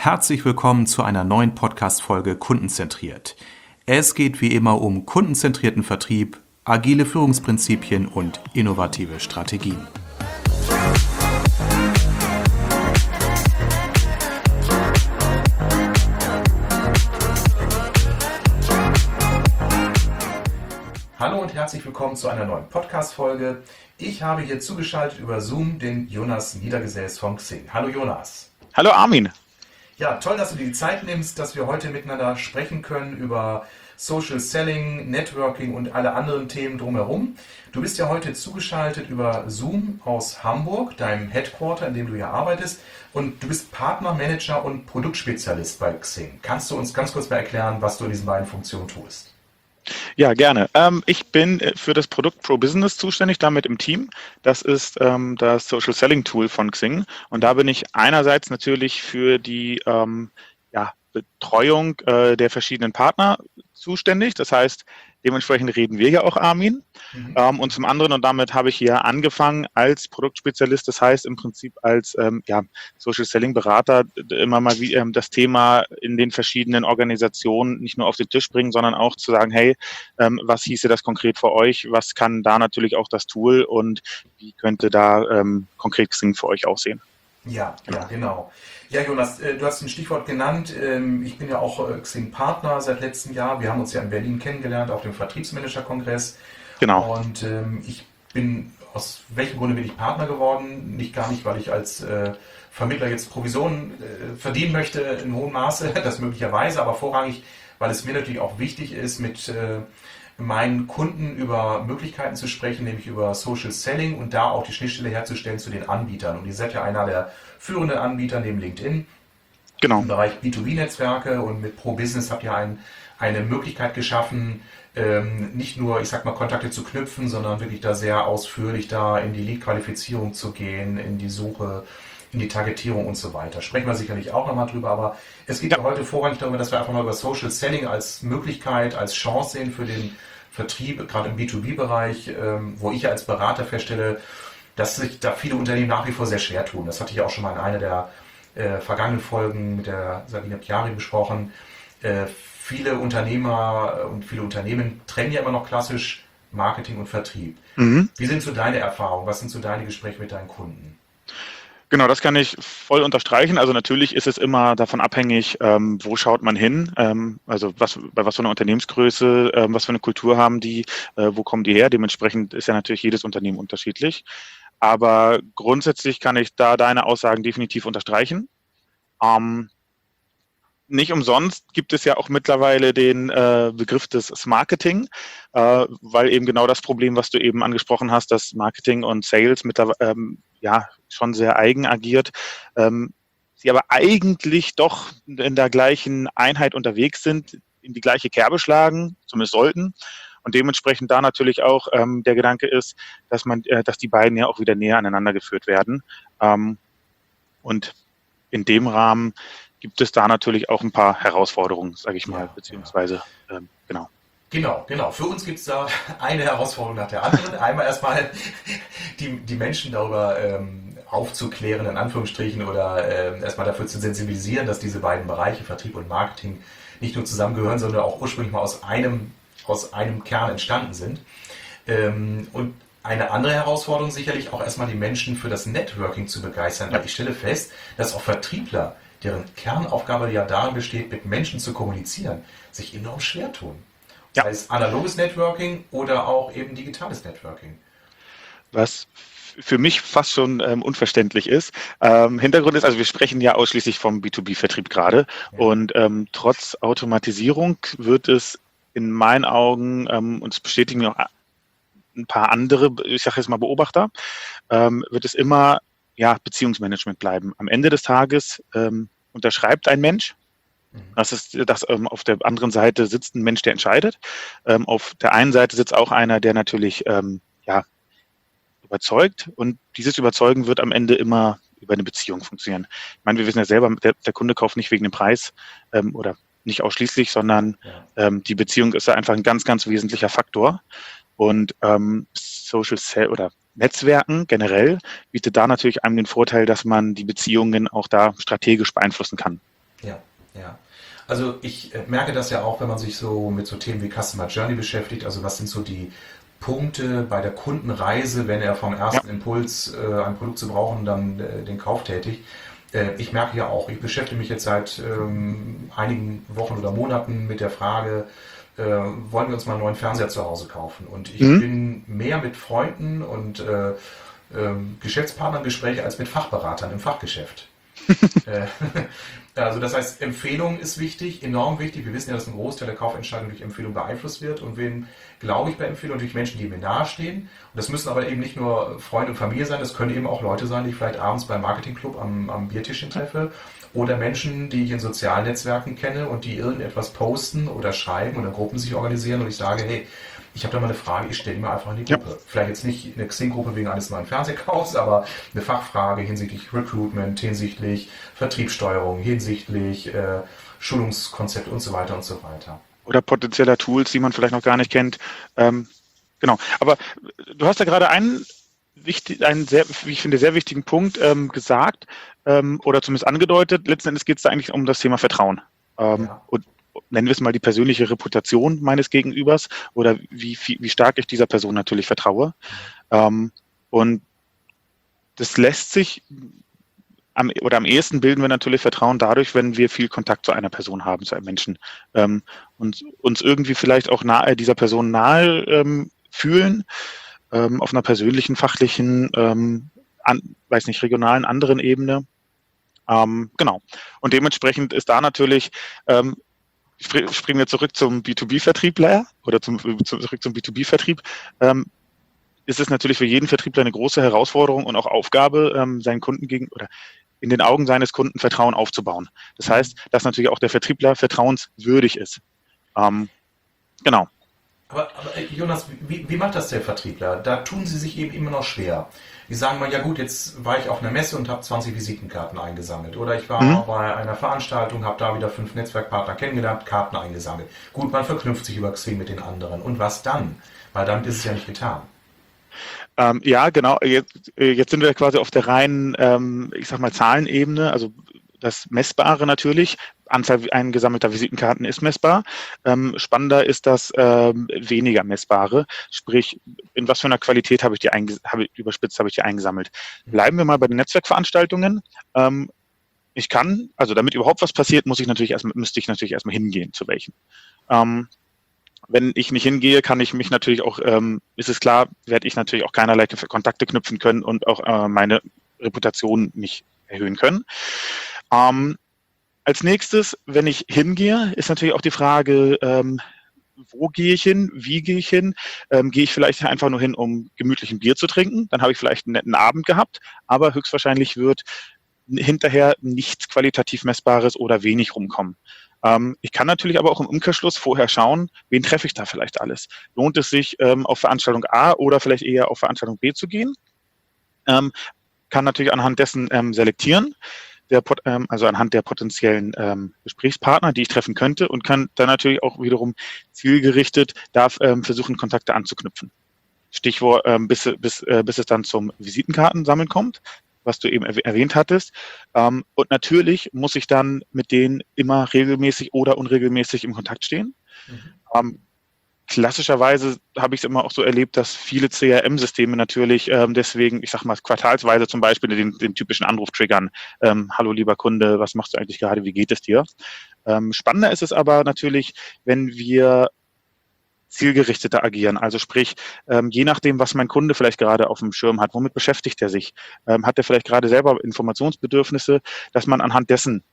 Herzlich willkommen zu einer neuen Podcast-Folge Kundenzentriert. Es geht wie immer um kundenzentrierten Vertrieb, agile Führungsprinzipien und innovative Strategien. Hallo und herzlich willkommen zu einer neuen Podcast-Folge. Ich habe hier zugeschaltet über Zoom den Jonas Niedergesäß von Xing. Hallo Jonas. Hallo Armin. Ja, toll, dass du dir die Zeit nimmst, dass wir heute miteinander sprechen können über Social Selling, Networking und alle anderen Themen drumherum. Du bist ja heute zugeschaltet über Zoom aus Hamburg, deinem Headquarter, in dem du hier arbeitest. Und du bist Partner, Manager und Produktspezialist bei Xing. Kannst du uns ganz kurz mal erklären, was du in diesen beiden Funktionen tust? Ja, gerne. Ich bin für das Produkt Pro Business zuständig, damit im Team. Das ist das Social Selling Tool von Xing. Und da bin ich einerseits natürlich für die Betreuung der verschiedenen Partner zuständig. Das heißt, dementsprechend reden wir ja auch, Armin. Und zum anderen, und damit habe ich hier angefangen als Produktspezialist, das heißt im Prinzip als Social Selling Berater, immer mal wie das Thema in den verschiedenen Organisationen nicht nur auf den Tisch bringen, sondern auch zu sagen, hey, was hieße das konkret für euch? Was kann da natürlich auch das Tool und wie könnte da konkret Xing für euch aussehen? Ja, genau. Ja, Jonas, du hast ein Stichwort genannt. Ich bin ja auch Xing-Partner seit letztem Jahr. Wir haben uns ja in Berlin kennengelernt auf dem Vertriebsmanager-Kongress. Genau. Und ich bin, aus welchem Grunde bin ich Partner geworden? Gar nicht, weil ich als Vermittler jetzt Provisionen verdienen möchte in hohem Maße, das möglicherweise, aber vorrangig, weil es mir natürlich auch wichtig ist, mit meinen Kunden über Möglichkeiten zu sprechen, nämlich über Social Selling und da auch die Schnittstelle herzustellen zu den Anbietern. Und ihr seid ja einer der führenden Anbieter neben LinkedIn im Bereich B2B-Netzwerke und mit Pro Business habt ihr eine Möglichkeit geschaffen, nicht nur, ich sag mal, Kontakte zu knüpfen, sondern wirklich da sehr ausführlich da in die Lead-Qualifizierung zu gehen, in die Suche, in die Targetierung und so weiter. Sprechen wir sicherlich auch nochmal drüber, aber es geht ja heute vorrangig darüber, dass wir einfach mal über Social Selling als Möglichkeit, als Chance sehen für den Vertrieb, gerade im B2B-Bereich, wo ich als Berater feststelle, dass sich da viele Unternehmen nach wie vor sehr schwer tun. Das hatte ich auch schon mal in einer der vergangenen Folgen mit der Sabine Piari besprochen. Viele Unternehmer und viele Unternehmen trennen ja immer noch klassisch Marketing und Vertrieb. Wie sind so deine Erfahrungen? Was sind so deine Gespräche mit deinen Kunden? Genau, das kann ich voll unterstreichen. Also natürlich ist es immer davon abhängig, wo schaut man hin, also bei was für einer Unternehmensgröße, was für eine Kultur haben die, wo kommen die her. Dementsprechend ist ja natürlich jedes Unternehmen unterschiedlich. Aber grundsätzlich kann ich da deine Aussagen definitiv unterstreichen. Nicht umsonst gibt es ja auch mittlerweile den Begriff des Marketing, weil eben genau das Problem, was du eben angesprochen hast, dass Marketing und Sales mittlerweile schon sehr eigen agiert, sie aber eigentlich doch in der gleichen Einheit unterwegs sind, in die gleiche Kerbe schlagen, zumindest sollten. Und dementsprechend da natürlich auch der Gedanke ist, dass die beiden ja auch wieder näher aneinander geführt werden. Und in dem Rahmen gibt es da natürlich auch ein paar Herausforderungen, sage ich mal, beziehungsweise genau. Genau. Für uns gibt es da eine Herausforderung nach der anderen. Einmal erstmal die Menschen darüber aufzuklären, in Anführungsstrichen, oder erstmal dafür zu sensibilisieren, dass diese beiden Bereiche, Vertrieb und Marketing, nicht nur zusammengehören, sondern auch ursprünglich mal aus einem Kern entstanden sind. Und eine andere Herausforderung sicherlich auch erstmal die Menschen für das Networking zu begeistern, weil ich stelle fest, dass auch Vertriebler, deren Kernaufgabe ja darin besteht, mit Menschen zu kommunizieren, sich enorm schwer tun. Sei es analoges Networking oder auch eben digitales Networking. Was für mich fast schon unverständlich ist. Hintergrund ist, also wir sprechen ja ausschließlich vom B2B-Vertrieb gerade und trotz Automatisierung wird es in meinen Augen, und es bestätigen mir auch ein paar andere, ich sage jetzt mal Beobachter, wird es immer Beziehungsmanagement bleiben. Am Ende des Tages unterschreibt ein Mensch. Das ist, dass auf der anderen Seite sitzt ein Mensch, der entscheidet. Auf der einen Seite sitzt auch einer, der natürlich überzeugt. Und dieses Überzeugen wird am Ende immer über eine Beziehung funktionieren. Ich meine, wir wissen ja selber, der Kunde kauft nicht wegen dem Preis oder nicht ausschließlich, sondern die Beziehung ist ja einfach ein ganz, ganz wesentlicher Faktor. Und Social Sell oder Netzwerken generell bietet da natürlich einem den Vorteil, dass man die Beziehungen auch da strategisch beeinflussen kann. Ja, ja. Also ich merke das ja auch, wenn man sich so mit so Themen wie Customer Journey beschäftigt. Also was sind so die Punkte bei der Kundenreise, wenn er vom Ja. ersten Impuls, ein Produkt zu brauchen, dann den Kauf tätigt. Ich merke ja auch, ich beschäftige mich jetzt seit einigen Wochen oder Monaten mit der Frage, wollen wir uns mal einen neuen Fernseher zu Hause kaufen? Und ich Mhm. bin mehr mit Freunden und Geschäftspartnern Gespräche als mit Fachberatern im Fachgeschäft. Äh, Also das heißt, Empfehlung ist wichtig, enorm wichtig. Wir wissen ja, dass ein Großteil der Kaufentscheidung durch Empfehlung beeinflusst wird. Und wen glaube ich bei Empfehlung? Durch Menschen, die mir nahestehen. Und das müssen aber eben nicht nur Freunde und Familie sein, das können eben auch Leute sein, die ich vielleicht abends beim Marketingclub am Biertischchen treffe. Oder Menschen, die ich in sozialen Netzwerken kenne und die irgendetwas posten oder schreiben oder Gruppen sich organisieren und ich sage, hey, ich habe da mal eine Frage, ich stelle die mal einfach in die Ja. Gruppe. Vielleicht jetzt nicht eine Xing-Gruppe wegen eines neuen Fernsehkaufs, aber eine Fachfrage hinsichtlich Recruitment, hinsichtlich Vertriebssteuerung, hinsichtlich Schulungskonzept und so weiter und so weiter. Oder potenzieller Tools, die man vielleicht noch gar nicht kennt. Ähm, genau. Aber du hast ja gerade einen sehr, wie ich finde, sehr wichtigen Punkt gesagt oder zumindest angedeutet. Letzten Endes geht es da eigentlich um das Thema Vertrauen. Ja. Und nennen wir es mal die persönliche Reputation meines Gegenübers oder wie stark ich dieser Person natürlich vertraue. Und das lässt sich am ehesten bilden wir natürlich Vertrauen dadurch, wenn wir viel Kontakt zu einer Person haben, zu einem Menschen und uns irgendwie vielleicht auch dieser Person nahe fühlen, auf einer persönlichen, fachlichen, weiß nicht, regionalen, anderen Ebene. Genau. Und dementsprechend ist da natürlich, springen wir zurück zum B2B-Vertriebler oder zurück zum B2B-Vertrieb, ist es natürlich für jeden Vertriebler eine große Herausforderung und auch Aufgabe, seinen Kunden oder in den Augen seines Kunden Vertrauen aufzubauen. Das heißt, dass natürlich auch der Vertriebler vertrauenswürdig ist. Genau. Aber Jonas, wie macht das der Vertriebler? Da tun sie sich eben immer noch schwer. Die sagen mal, ja gut, jetzt war ich auf einer Messe und habe 20 Visitenkarten eingesammelt. Oder ich Mhm. war bei einer Veranstaltung, habe da wieder 5 Netzwerkpartner kennengelernt, Karten eingesammelt. Gut, man verknüpft sich über Xing mit den anderen. Und was dann? Weil damit ist es ja nicht getan. Ja, genau. Jetzt sind wir quasi auf der reinen, ich sag mal, Zahlenebene, also das Messbare natürlich. Anzahl eingesammelter Visitenkarten ist messbar. Spannender ist das weniger Messbare, sprich, in was für einer Qualität überspitzt habe ich die eingesammelt. Bleiben wir mal bei den Netzwerkveranstaltungen. Also damit überhaupt was passiert, müsste ich natürlich erstmal hingehen, zu welchen. Ähm, Wenn ich nicht hingehe, kann ich mich natürlich auch, ist es klar, werde ich natürlich auch keinerlei Kontakte knüpfen können und auch meine Reputation nicht erhöhen können. Ähm, Als nächstes, wenn ich hingehe, ist natürlich auch die Frage, wo gehe ich hin, wie gehe ich hin? Gehe ich vielleicht einfach nur hin, um gemütlich ein Bier zu trinken? Dann habe ich vielleicht einen netten Abend gehabt, aber höchstwahrscheinlich wird hinterher nichts qualitativ Messbares oder wenig rumkommen. Ich kann natürlich aber auch im Umkehrschluss vorher schauen, wen treffe ich da vielleicht alles. Lohnt es sich, auf Veranstaltung A oder vielleicht eher auf Veranstaltung B zu gehen? Kann natürlich anhand dessen selektieren, also anhand der potenziellen Gesprächspartner, die ich treffen könnte und kann dann natürlich auch wiederum zielgerichtet versuchen, Kontakte anzuknüpfen. Stichwort, bis es dann zum Visitenkartensammeln kommt, was du eben erwähnt hattest. Und natürlich muss ich dann mit denen immer regelmäßig oder unregelmäßig im Kontakt stehen. Mhm. Klassischerweise habe ich es immer auch so erlebt, dass viele CRM-Systeme natürlich deswegen, ich sag mal, quartalsweise zum Beispiel den typischen Anruf triggern. Hallo lieber Kunde, was machst du eigentlich gerade, wie geht es dir? Spannender ist es aber natürlich, wenn wir zielgerichteter agieren. Also sprich, je nachdem, was mein Kunde vielleicht gerade auf dem Schirm hat, womit beschäftigt er sich? Hat er vielleicht gerade selber Informationsbedürfnisse, dass man anhand dessen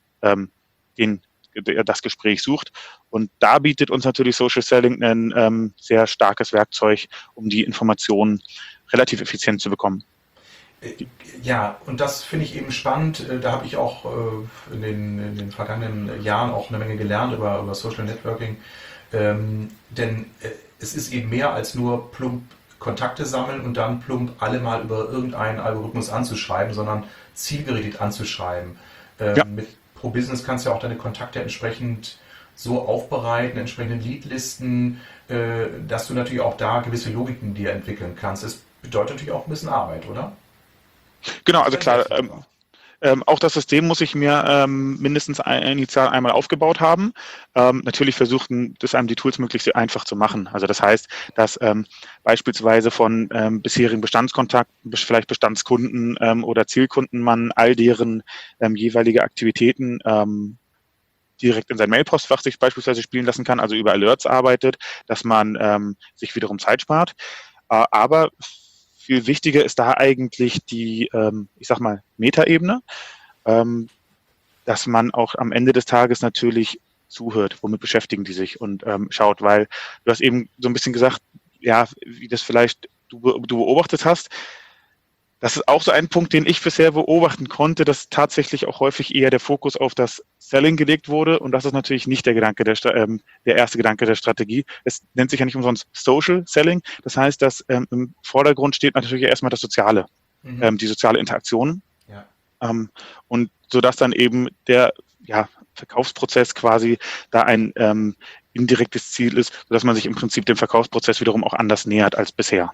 das Gespräch sucht. Und da bietet uns natürlich Social Selling ein sehr starkes Werkzeug, um die Informationen relativ effizient zu bekommen. Ja, und das finde ich eben spannend. Da habe ich auch in den vergangenen Jahren auch eine Menge gelernt über Social Networking. Denn es ist eben mehr als nur plump Kontakte sammeln und dann plump alle mal über irgendeinen Algorithmus anzuschreiben, sondern zielgerichtet anzuschreiben. Ja, Mit Pro Business kannst du ja auch deine Kontakte entsprechend so aufbereiten, entsprechende Leadlisten, dass du natürlich auch da gewisse Logiken dir entwickeln kannst. Es bedeutet natürlich auch ein bisschen Arbeit, oder? genau, Das also wäre ein klar, Selbstläufer. Auch das System muss ich mir mindestens initial einmal aufgebaut haben. Natürlich versuchen, das einem die Tools möglichst einfach zu machen. Also das heißt, dass beispielsweise von bisherigen Bestandskontakten, vielleicht Bestandskunden oder Zielkunden man all deren jeweilige Aktivitäten direkt in sein Mailpostfach sich beispielsweise spielen lassen kann, also über Alerts arbeitet, dass man sich wiederum Zeit spart. Aber viel wichtiger ist da eigentlich die, ich sag mal, Metaebene, dass man auch am Ende des Tages natürlich zuhört, womit beschäftigen die sich und schaut, weil du hast eben so ein bisschen gesagt, ja, wie das vielleicht du beobachtet hast. Das ist auch so ein Punkt, den ich bisher beobachten konnte, dass tatsächlich auch häufig eher der Fokus auf das Selling gelegt wurde. Und das ist natürlich nicht der Gedanke der erste Gedanke der Strategie. Es nennt sich ja nicht umsonst Social Selling. Das heißt, dass im Vordergrund steht natürlich erstmal das Soziale, die soziale Interaktion. Ja. Und sodass dann eben der Verkaufsprozess quasi da ein indirektes Ziel ist, sodass man sich im Prinzip dem Verkaufsprozess wiederum auch anders nähert als bisher.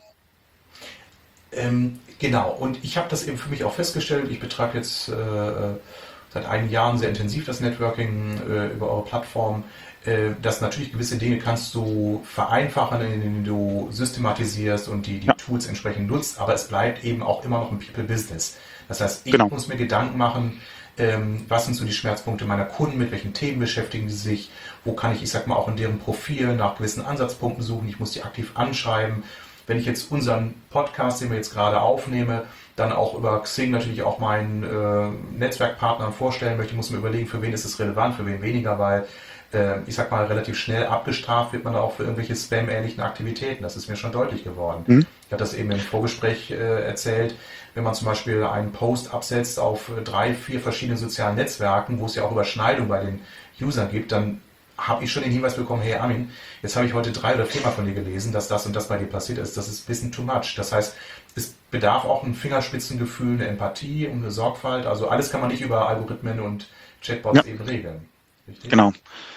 Genau, und ich habe das eben für mich auch festgestellt. Ich betreibe jetzt seit einigen Jahren sehr intensiv das Networking über eure Plattform, dass natürlich gewisse Dinge kannst du vereinfachen, indem du systematisierst und die Tools entsprechend nutzt, aber es bleibt eben auch immer noch ein People-Business. Das heißt, ich muss mir Gedanken machen, was sind so die Schmerzpunkte meiner Kunden, mit welchen Themen beschäftigen sie sich, wo kann ich sag mal, auch in deren Profil nach gewissen Ansatzpunkten suchen, ich muss die aktiv anschreiben. Wenn ich jetzt unseren Podcast, den wir jetzt gerade aufnehme, dann auch über Xing natürlich auch meinen Netzwerkpartnern vorstellen möchte, muss mir überlegen, für wen ist es relevant, für wen weniger, weil ich sag mal, relativ schnell abgestraft wird man da auch für irgendwelche Spam-ähnlichen Aktivitäten. Das ist mir schon deutlich geworden. Ich habe das eben im Vorgespräch erzählt, wenn man zum Beispiel einen Post absetzt auf 3, 4 verschiedenen sozialen Netzwerken, wo es ja auch Überschneidung bei den Usern gibt, dann habe ich schon den Hinweis bekommen, hey Armin, jetzt habe ich heute 3 oder 4 Mal von dir gelesen, dass das und das bei dir passiert ist. Das ist ein bisschen too much. Das heißt, es bedarf auch ein Fingerspitzengefühl, eine Empathie und eine Sorgfalt. Also alles kann man nicht über Algorithmen und Chatbots eben regeln. Richtig? Genau.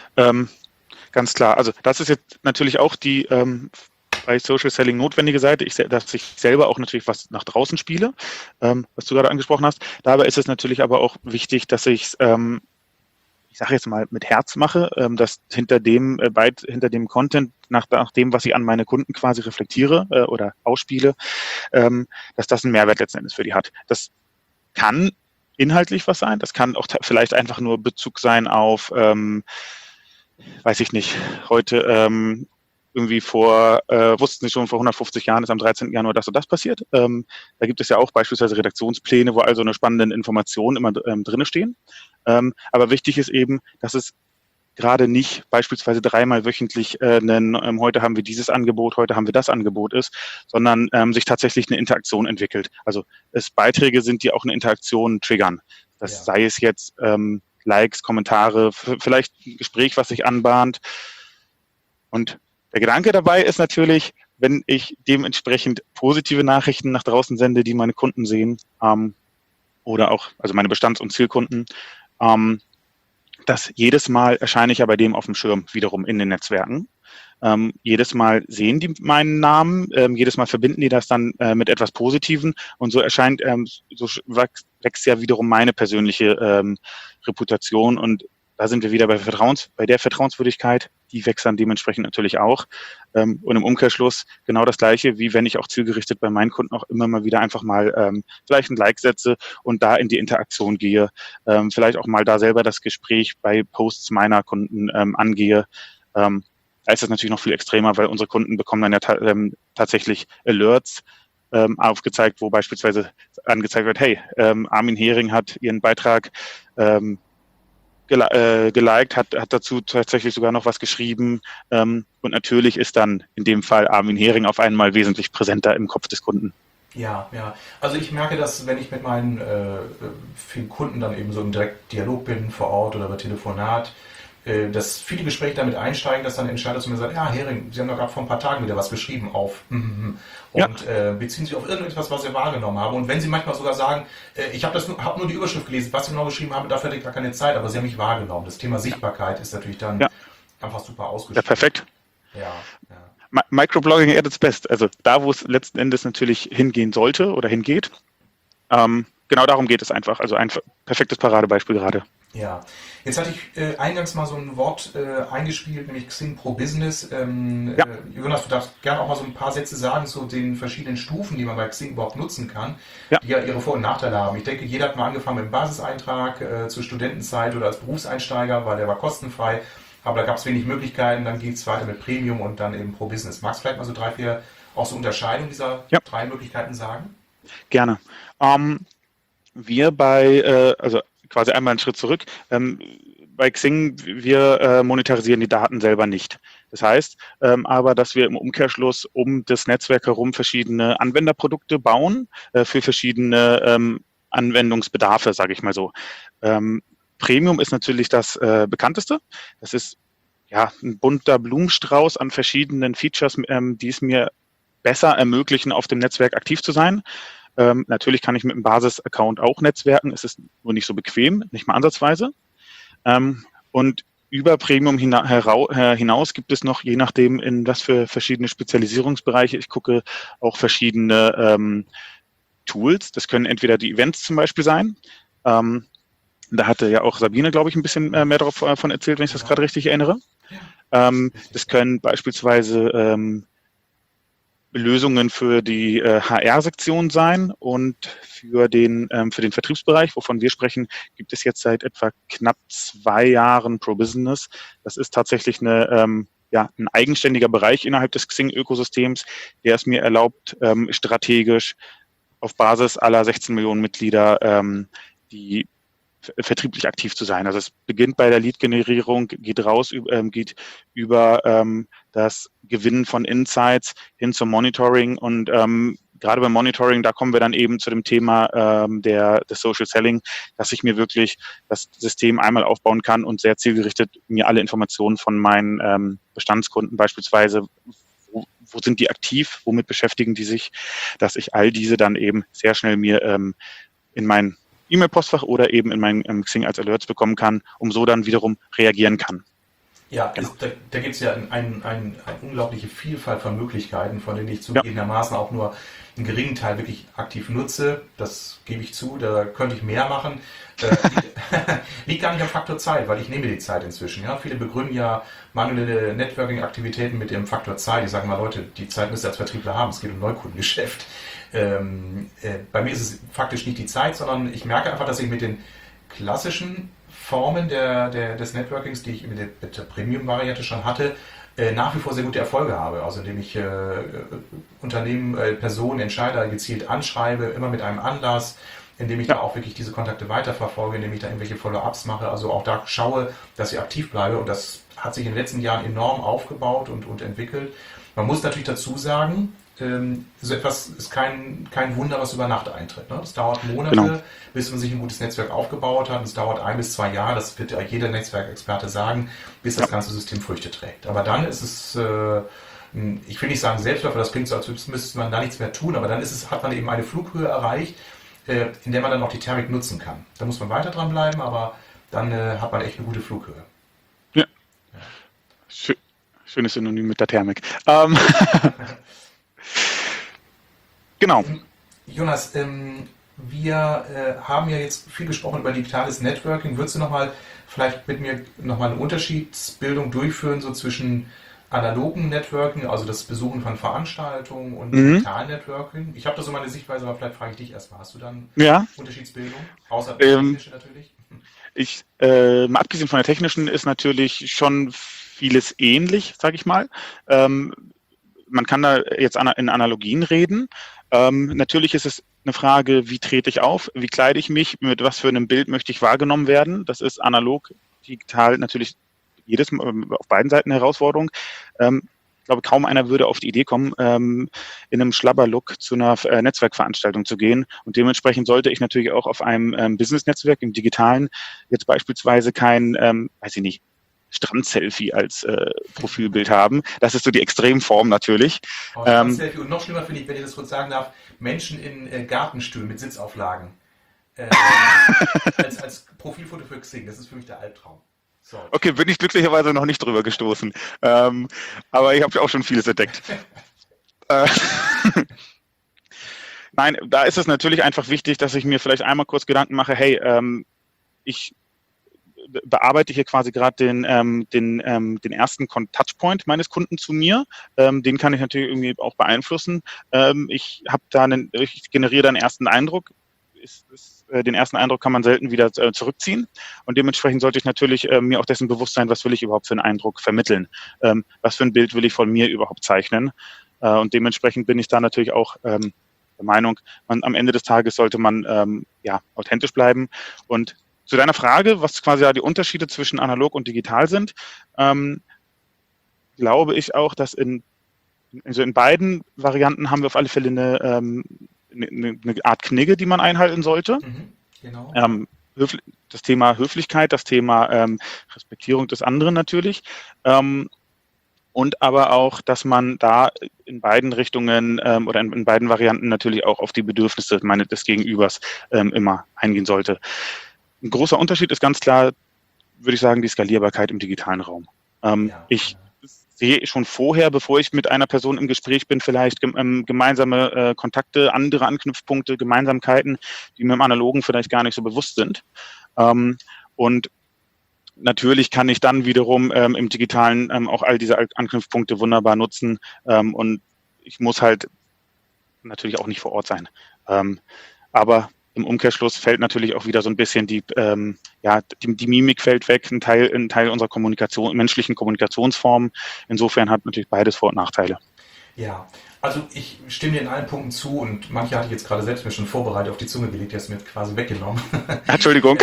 Ganz klar. Also das ist jetzt natürlich auch die bei Social Selling notwendige Seite, dass ich selber auch natürlich was nach draußen spiele, was du gerade angesprochen hast. Dabei ist es natürlich aber auch wichtig, dass ich ich sage jetzt mal, mit Herz mache, dass hinter dem Content, nach dem, was ich an meine Kunden quasi reflektiere oder ausspiele, dass das einen Mehrwert letzten Endes für die hat. Das kann inhaltlich was sein, das kann auch vielleicht einfach nur Bezug sein auf, weiß ich nicht, heute irgendwie wussten Sie schon, vor 150 Jahren ist am 13. Januar das und das passiert. Da gibt es ja auch beispielsweise Redaktionspläne, wo also eine spannende Informationen immer drin stehen. Aber wichtig ist eben, dass es gerade nicht beispielsweise 3-mal wöchentlich heute haben wir dieses Angebot, heute haben wir das Angebot ist, sondern sich tatsächlich eine Interaktion entwickelt. Also es Beiträge sind, die auch eine Interaktion triggern. Das sei es jetzt Likes, Kommentare, vielleicht ein Gespräch, was sich anbahnt. Und der Gedanke dabei ist natürlich, wenn ich dementsprechend positive Nachrichten nach draußen sende, die meine Kunden sehen, oder auch, also meine Bestands- und Zielkunden, dass jedes Mal erscheine ich ja bei dem auf dem Schirm wiederum in den Netzwerken. Jedes Mal sehen die meinen Namen, jedes Mal verbinden die das dann mit etwas Positivem und so so wächst ja wiederum meine persönliche Reputation und da sind wir wieder bei der Vertrauenswürdigkeit, die wächst dann dementsprechend natürlich auch. Und im Umkehrschluss genau das Gleiche, wie wenn ich auch zielgerichtet bei meinen Kunden auch immer mal wieder einfach mal vielleicht ein Like setze und da in die Interaktion gehe, vielleicht auch mal da selber das Gespräch bei Posts meiner Kunden angehe. Da ist es natürlich noch viel extremer, weil unsere Kunden bekommen dann ja tatsächlich Alerts aufgezeigt, wo beispielsweise angezeigt wird, hey, Armin Hering hat ihren Beitrag geliked, hat dazu tatsächlich sogar noch was geschrieben und natürlich ist dann in dem Fall Armin Hering auf einmal wesentlich präsenter im Kopf des Kunden. Ja. Also ich merke, dass wenn ich mit meinen vielen Kunden dann eben so im direkten Dialog bin, vor Ort oder über Telefonat, dass viele Gespräche damit einsteigen, dass dann ein Entscheider zu mir sagt, ja Hering, Sie haben doch gerade vor ein paar Tagen wieder was geschrieben auf und beziehen sich auf irgendetwas, was Sie wahrgenommen haben. Und wenn Sie manchmal sogar sagen, ich habe nur die Überschrift gelesen, was Sie genau geschrieben haben, dafür hatte ich gar keine Zeit, aber Sie haben mich wahrgenommen. Das Thema Sichtbarkeit ist natürlich dann einfach super ausgespielt. Ja, perfekt. Ja. Microblogging at its best. Also da, wo es letzten Endes natürlich hingehen sollte oder hingeht. genau darum geht es einfach. Also ein perfektes Paradebeispiel gerade. Ja, jetzt hatte ich eingangs mal so ein Wort eingespielt, nämlich Xing Pro Business. Ja, Jonas, du darfst gerne auch mal so ein paar Sätze sagen zu den verschiedenen Stufen, die man bei Xing überhaupt nutzen kann, ja. die ja ihre Vor- und Nachteile haben. Ich denke, jeder hat mal angefangen mit dem Basiseintrag zur Studentenzeit oder als Berufseinsteiger, weil der war kostenfrei, aber da gab es wenig Möglichkeiten. Dann ging es weiter mit Premium und dann eben Pro Business. Magst du vielleicht mal so 3, 4 auch so Unterscheidungen dieser Ja, 3 Möglichkeiten sagen? gerne. Also quasi einmal einen Schritt zurück. Bei Xing, wir monetarisieren die Daten selber nicht. Das heißt aber, dass wir im Umkehrschluss um das Netzwerk herum verschiedene Anwenderprodukte bauen für verschiedene Anwendungsbedarfe, sage ich mal so. Premium ist natürlich das bekannteste. Das ist ja ein bunter Blumenstrauß an verschiedenen Features, die es mir besser ermöglichen, auf dem Netzwerk aktiv zu sein. Natürlich kann ich mit einem Basis-Account auch netzwerken, es ist nur nicht so bequem, nicht mal ansatzweise. Und über Premium hinaus gibt es noch, je nachdem, in was für verschiedene Spezialisierungsbereiche, ich gucke auch verschiedene Tools. Das können entweder die Events zum Beispiel sein. Da hatte ja auch Sabine, glaube ich, ein bisschen mehr davon erzählt, wenn ich das gerade richtig erinnere. Das können beispielsweise Lösungen für die HR-Sektion sein und für den Vertriebsbereich, wovon wir sprechen, gibt es jetzt seit etwa knapp 2 Jahren ProBusiness. Das ist tatsächlich ein eigenständiger Bereich innerhalb des Xing-Ökosystems, der es mir erlaubt, strategisch auf Basis aller 16 Millionen Mitglieder die vertrieblich aktiv zu sein. Also es beginnt bei der Lead-Generierung, geht über das Gewinnen von Insights hin zum Monitoring und gerade beim Monitoring, da kommen wir dann eben zu dem Thema des Social Selling, dass ich mir wirklich das System einmal aufbauen kann und sehr zielgerichtet mir alle Informationen von meinen Bestandskunden beispielsweise, wo sind die aktiv, womit beschäftigen die sich, dass ich all diese dann eben sehr schnell mir in mein E-Mail-Postfach oder eben in mein Xing als Alerts bekommen kann, um so dann wiederum reagieren kann. Ja, Genau. da gibt es ja eine unglaubliche Vielfalt von Möglichkeiten, von denen ich zugegebenermaßen auch nur einen geringen Teil wirklich aktiv nutze. Das gebe ich zu, da könnte ich mehr machen. Liegt gar nicht am Faktor Zeit, weil ich nehme die Zeit inzwischen. Ja? Viele begründen ja mangelnde Networking-Aktivitäten mit dem Faktor Zeit. Ich sage mal, Leute, die Zeit müsst ihr als Vertriebler haben, es geht um Neukundengeschäft. Bei mir ist es faktisch nicht die Zeit, sondern ich merke einfach, dass ich mit den klassischen Formen des Networkings, die ich mit der Premium-Variante schon hatte, nach wie vor sehr gute Erfolge habe. Also indem ich Unternehmen, Personen, Entscheider gezielt anschreibe, immer mit einem Anlass, indem ich da auch wirklich diese Kontakte weiterverfolge, indem ich da irgendwelche Follow-ups mache, also auch da schaue, dass ich aktiv bleibe und das hat sich in den letzten Jahren enorm aufgebaut und entwickelt. Man muss natürlich dazu sagen, so etwas ist kein Wunder, was über Nacht eintritt. Ne? Das dauert Monate, Genau. bis man sich ein gutes Netzwerk aufgebaut hat. Es dauert 1 bis 2 Jahre, das wird ja jeder Netzwerkexperte sagen, bis das ganze System Früchte trägt. Aber dann ist es, ich will nicht sagen Selbstläufer, das klingt so, als müsste man da nichts mehr tun, aber dann hat man eben eine Flughöhe erreicht, in der man dann auch die Thermik nutzen kann. Da muss man weiter dran bleiben, aber dann hat man echt eine gute Flughöhe. Ja. Schönes Synonym mit der Thermik. Genau. Jonas, wir haben ja jetzt viel gesprochen über digitales Networking. Würdest du vielleicht mit mir nochmal eine Unterschiedsbildung durchführen, so zwischen analogen Networking, also das Besuchen von Veranstaltungen und digitalen Networking? Ich habe da so meine Sichtweise, aber vielleicht frage ich dich erstmal. Hast du dann Unterschiedsbildung? Außer der technische natürlich. Mal abgesehen von der technischen ist natürlich schon vieles ähnlich, sage ich mal. Man kann da jetzt in Analogien reden. Natürlich ist es eine Frage, wie trete ich auf, wie kleide ich mich, mit was für einem Bild möchte ich wahrgenommen werden. Das ist analog, digital natürlich auf beiden Seiten eine Herausforderung. Ich glaube, kaum einer würde auf die Idee kommen, in einem Schlabberlook zu einer Netzwerkveranstaltung zu gehen. Und dementsprechend sollte ich natürlich auch auf einem Business-Netzwerk im Digitalen jetzt beispielsweise kein, weiß ich nicht, Strand-Selfie als Profilbild haben. Das ist so die Extremform natürlich. Strand-Selfie und noch schlimmer finde ich, wenn ich das kurz sagen darf, Menschen in Gartenstühlen mit Sitzauflagen. Als Profilfoto für Xing. Das ist für mich der Albtraum. So. Okay, bin ich glücklicherweise noch nicht drüber gestoßen. Aber ich habe ja auch schon vieles entdeckt. Nein, da ist es natürlich einfach wichtig, dass ich mir vielleicht einmal kurz Gedanken mache, hey, ich bearbeite hier quasi gerade den ersten Touchpoint meines Kunden zu mir. Den kann ich natürlich irgendwie auch beeinflussen. Ich generiere dann einen ersten Eindruck. Den ersten Eindruck kann man selten wieder zurückziehen. Und dementsprechend sollte ich natürlich mir auch dessen bewusst sein, was will ich überhaupt für einen Eindruck vermitteln? Was für ein Bild will ich von mir überhaupt zeichnen? Und dementsprechend bin ich da natürlich auch der Meinung, am Ende des Tages sollte man authentisch bleiben. Und zu deiner Frage, was quasi da die Unterschiede zwischen analog und digital sind, glaube ich auch, dass in beiden Varianten haben wir auf alle Fälle eine Art Knigge, die man einhalten sollte. Genau. Das Thema Höflichkeit, das Thema Respektierung des anderen natürlich. Und aber auch, dass man da in beiden Richtungen oder in beiden Varianten natürlich auch auf die Bedürfnisse des Gegenübers immer eingehen sollte. Ein großer Unterschied ist ganz klar, würde ich sagen, die Skalierbarkeit im digitalen Raum. Ich sehe schon vorher, bevor ich mit einer Person im Gespräch bin, vielleicht gemeinsame Kontakte, andere Anknüpfpunkte, Gemeinsamkeiten, die mir im Analogen vielleicht gar nicht so bewusst sind. Und natürlich kann ich dann wiederum im Digitalen auch all diese Anknüpfpunkte wunderbar nutzen. Und ich muss halt natürlich auch nicht vor Ort sein. Aber im Umkehrschluss fällt natürlich auch wieder so ein bisschen die Mimik fällt weg, ein Teil unserer menschlichen Kommunikationsform. Insofern hat natürlich beides Vor- und Nachteile. Ja, also ich stimme dir in allen Punkten zu und manche hatte ich jetzt gerade selbst mir schon vorbereitet auf die Zunge gelegt, die hast du mir quasi weggenommen. Entschuldigung.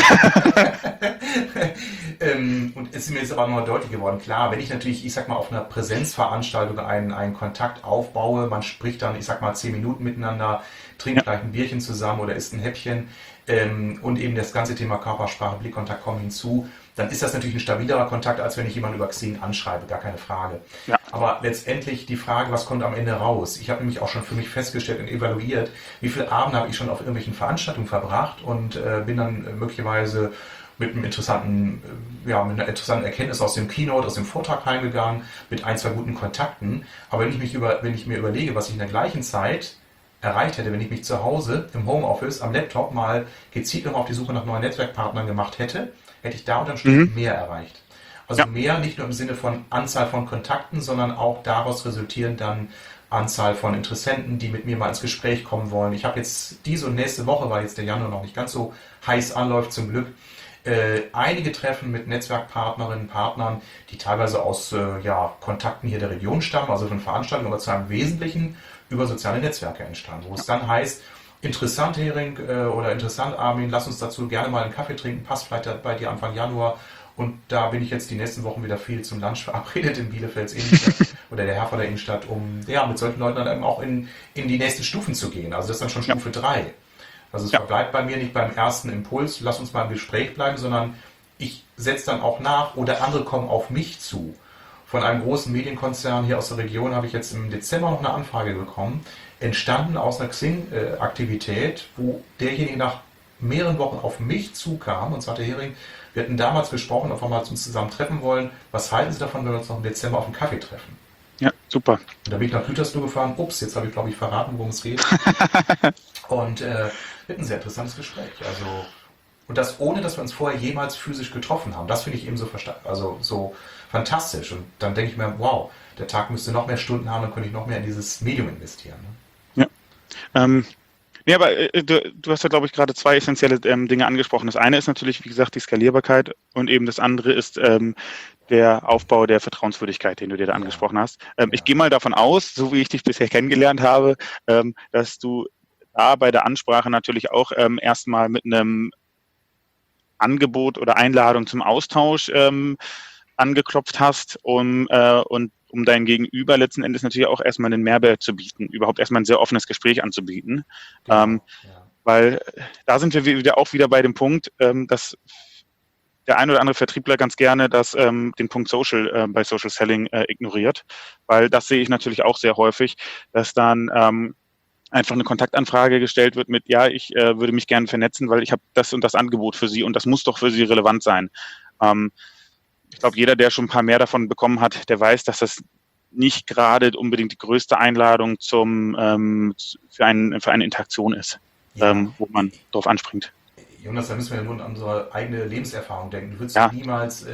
Und es ist mir jetzt aber noch deutlich geworden, klar, wenn ich natürlich, ich sag mal, auf einer Präsenzveranstaltung einen Kontakt aufbaue, man spricht dann, ich sag mal, 10 Minuten miteinander, trinkt gleich ein Bierchen zusammen oder isst ein Häppchen und eben das ganze Thema Körpersprache, Blickkontakt kommen hinzu, dann ist das natürlich ein stabilerer Kontakt, als wenn ich jemanden über Xing anschreibe, gar keine Frage. Ja. Aber letztendlich die Frage, was kommt am Ende raus? Ich habe nämlich auch schon für mich festgestellt und evaluiert, wie viele Abende habe ich schon auf irgendwelchen Veranstaltungen verbracht und bin dann möglicherweise mit einer interessanten Erkenntnis aus dem Keynote, aus dem Vortrag heimgegangen, mit 1, 2 guten Kontakten. Aber wenn ich mir überlege, was ich in der gleichen Zeit erreicht hätte, wenn ich mich zu Hause im Homeoffice am Laptop mal gezielt noch auf die Suche nach neuen Netzwerkpartnern gemacht hätte, hätte ich da unterm Strich mehr erreicht. Also mehr nicht nur im Sinne von Anzahl von Kontakten, sondern auch daraus resultierend dann Anzahl von Interessenten, die mit mir mal ins Gespräch kommen wollen. Ich habe jetzt diese und nächste Woche, weil jetzt der Januar noch nicht ganz so heiß anläuft zum Glück, einige Treffen mit Netzwerkpartnerinnen, Partnern, die teilweise aus Kontakten hier der Region stammen, also von Veranstaltungen, aber zu einem Wesentlichen über soziale Netzwerke entstanden, wo es dann heißt, interessant Hering oder interessant Armin, lass uns dazu gerne mal einen Kaffee trinken, passt vielleicht bei dir Anfang Januar. Und da bin ich jetzt die nächsten Wochen wieder viel zum Lunch verabredet in Bielefelds Innenstadt oder der Herforder Innenstadt, um mit solchen Leuten dann eben auch in die nächsten Stufen zu gehen. Also das ist dann schon Stufe 3. Also es verbleibt bei mir nicht beim ersten Impuls, lass uns mal im Gespräch bleiben, sondern ich setze dann auch nach oder andere kommen auf mich zu. Von einem großen Medienkonzern hier aus der Region habe ich jetzt im Dezember noch eine Anfrage bekommen, entstanden aus einer Xing-Aktivität, wo derjenige nach mehreren Wochen auf mich zukam und sagte, Hering, wir hatten damals gesprochen, ob wir mal uns zusammen treffen wollen. Was halten Sie davon, wenn wir uns noch im Dezember auf einen Kaffee treffen? Ja, super. Und da bin ich nach Gütersloh gefahren. Ups, jetzt habe ich, glaube ich, verraten, worum es geht. Und mit ein sehr interessantes Gespräch. Also, und das ohne, dass wir uns vorher jemals physisch getroffen haben. Das finde ich eben so fantastisch. Und dann denke ich mir, wow, der Tag müsste noch mehr Stunden haben, dann könnte ich noch mehr in dieses Medium investieren. Ne? Ja. Aber du hast ja, glaube ich, gerade 2 essentielle Dinge angesprochen. Das eine ist natürlich, wie gesagt, die Skalierbarkeit und eben das andere ist der Aufbau der Vertrauenswürdigkeit, den du dir da angesprochen hast. Ich gehe mal davon aus, so wie ich dich bisher kennengelernt habe, dass du da bei der Ansprache natürlich auch erstmal mit einem Angebot oder Einladung zum Austausch angeklopft hast, um dein Gegenüber letzten Endes natürlich auch erstmal einen Mehrwert zu bieten, überhaupt erstmal ein sehr offenes Gespräch anzubieten. Genau, weil da sind wir wieder bei dem Punkt, dass der ein oder andere Vertriebler ganz gerne den Punkt Social bei Social Selling ignoriert, weil das sehe ich natürlich auch sehr häufig, dass dann einfach eine Kontaktanfrage gestellt wird mit, ich würde mich gerne vernetzen, weil ich habe das und das Angebot für Sie und das muss doch für Sie relevant sein. Ich glaube, jeder, der schon ein paar mehr davon bekommen hat, der weiß, dass das nicht gerade unbedingt die größte Einladung für eine Interaktion ist, wo man drauf anspringt. Jonas, da müssen wir ja nur an unsere eigene Lebenserfahrung denken. Du würdest niemals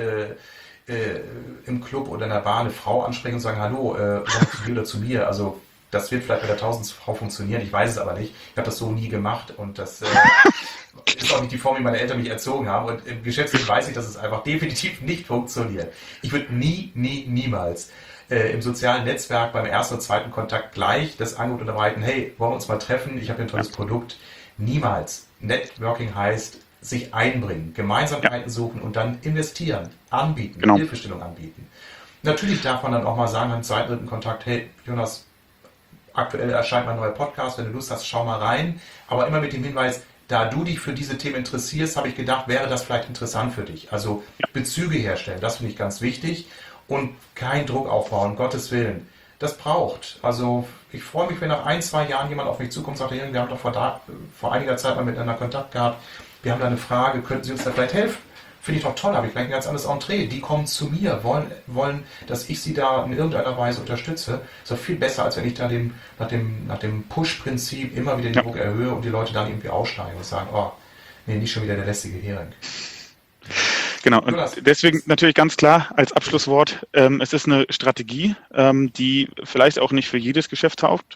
im Club oder in der Bar eine Frau ansprechen und sagen, hallo, zu dir oder zu mir. Also das wird vielleicht bei der 1000. Frau funktionieren, ich weiß es aber nicht. Ich habe das so nie gemacht und das ist auch nicht die Form, wie meine Eltern mich erzogen haben. Und im Geschäftsleben weiß ich, dass es einfach definitiv nicht funktioniert. Ich würde niemals im sozialen Netzwerk beim ersten oder zweiten Kontakt gleich das Angebot unterbreiten, hey, wollen wir uns mal treffen, ich habe hier ein tolles Produkt. Niemals. Networking heißt, sich einbringen, Gemeinsamkeiten suchen und dann investieren, anbieten, Hilfestellung anbieten. Natürlich darf man dann auch mal sagen, im zweiten, dritten Kontakt, hey, Jonas, aktuell erscheint mein neuer Podcast, wenn du Lust hast, schau mal rein. Aber immer mit dem Hinweis, da du dich für diese Themen interessierst, habe ich gedacht, wäre das vielleicht interessant für dich. Also Bezüge herstellen, das finde ich ganz wichtig. Und keinen Druck aufbauen, um Gottes Willen. Das braucht. Also ich freue mich, wenn nach 1-2 Jahren jemand auf mich zukommt und sagt, wir haben doch vor einiger Zeit mal miteinander Kontakt gehabt, wir haben da eine Frage, könnten Sie uns da vielleicht helfen? Finde ich doch toll, habe ich vielleicht ein ganz anderes Entree. Die kommen zu mir, wollen, dass ich sie da in irgendeiner Weise unterstütze. Ist doch viel besser, als wenn ich da nach dem Push-Prinzip immer wieder den Druck erhöhe und die Leute dann irgendwie aussteigen und sagen, oh, nee, nicht schon wieder der lästige Hering. Genau, und deswegen natürlich ganz klar als Abschlusswort, es ist eine Strategie, die vielleicht auch nicht für jedes Geschäft taugt,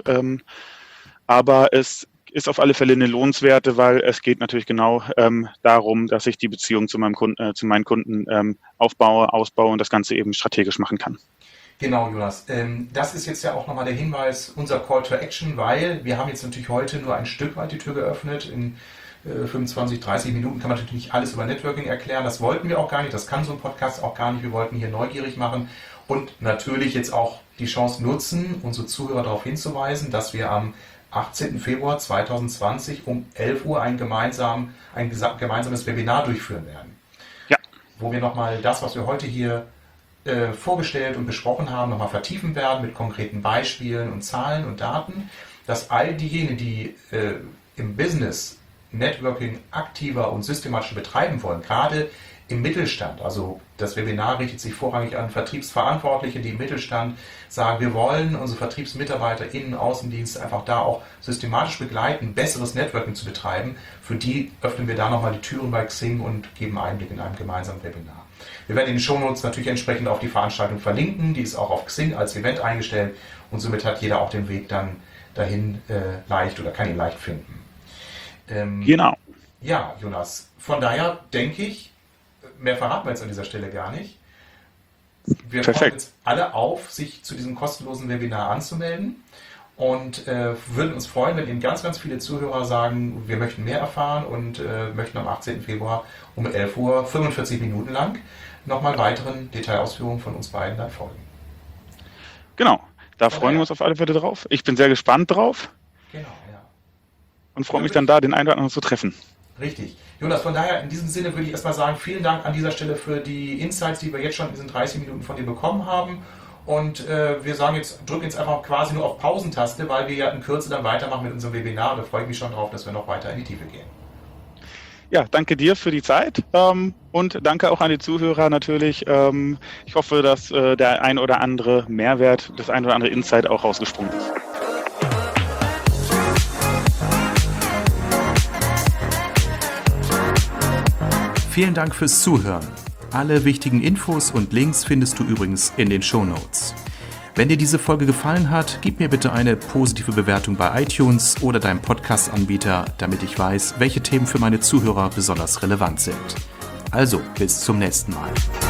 aber es ist auf alle Fälle eine lohnenswerte, weil es geht natürlich genau darum, dass ich die Beziehung zu meinen Kunden aufbaue, ausbaue und das Ganze eben strategisch machen kann. Genau, Jonas. Das ist jetzt ja auch nochmal der Hinweis, unser Call to Action, weil wir haben jetzt natürlich heute nur ein Stück weit die Tür geöffnet. In 25, 30 Minuten kann man natürlich nicht alles über Networking erklären. Das wollten wir auch gar nicht. Das kann so ein Podcast auch gar nicht. Wir wollten hier neugierig machen und natürlich jetzt auch die Chance nutzen, unsere Zuhörer darauf hinzuweisen, dass wir am 18. Februar 2020 um 11 Uhr ein gemeinsames Webinar durchführen werden. Ja. Wo wir nochmal das, was wir heute hier vorgestellt und besprochen haben, nochmal vertiefen werden mit konkreten Beispielen und Zahlen und Daten, dass all diejenigen, die im Business Networking aktiver und systematischer betreiben wollen, gerade im Mittelstand. Also das Webinar richtet sich vorrangig an Vertriebsverantwortliche, die im Mittelstand sagen, wir wollen unsere Vertriebsmitarbeiter, Innen-, Außendienst einfach da auch systematisch begleiten, besseres Networking zu betreiben. Für die öffnen wir da nochmal die Türen bei Xing und geben Einblick in einem gemeinsamen Webinar. Wir werden in den Shownotes natürlich entsprechend auf die Veranstaltung verlinken, die ist auch auf Xing als Event eingestellt und somit hat jeder auch den Weg dann dahin leicht oder kann ihn leicht finden. Genau. Ja, Jonas, von daher denke ich, mehr verraten wir jetzt an dieser Stelle gar nicht. Wir fordern jetzt alle auf, sich zu diesem kostenlosen Webinar anzumelden und würden uns freuen, wenn Ihnen ganz, ganz viele Zuhörer sagen, wir möchten mehr erfahren und möchten am 18. Februar um 11 Uhr 45 Minuten lang nochmal weiteren Detailausführungen von uns beiden dann folgen. Genau, da freuen wir uns auf alle Fälle drauf. Ich bin sehr gespannt drauf. Genau, ja. Und freue mich dann da, den einen oder anderen zu treffen. Richtig. Jonas, von daher in diesem Sinne würde ich erstmal sagen, vielen Dank an dieser Stelle für die Insights, die wir jetzt schon in diesen 30 Minuten von dir bekommen haben. Und wir sagen jetzt, drücken jetzt einfach quasi nur auf Pausentaste, weil wir ja in Kürze dann weitermachen mit unserem Webinar. Da freue ich mich schon drauf, dass wir noch weiter in die Tiefe gehen. Ja, danke dir für die Zeit und danke auch an die Zuhörer natürlich. Ich hoffe, dass der ein oder andere Mehrwert, das ein oder andere Insight auch rausgesprungen ist. Vielen Dank fürs Zuhören. Alle wichtigen Infos und Links findest du übrigens in den Shownotes. Wenn dir diese Folge gefallen hat, gib mir bitte eine positive Bewertung bei iTunes oder deinem Podcast-Anbieter, damit ich weiß, welche Themen für meine Zuhörer besonders relevant sind. Also, bis zum nächsten Mal.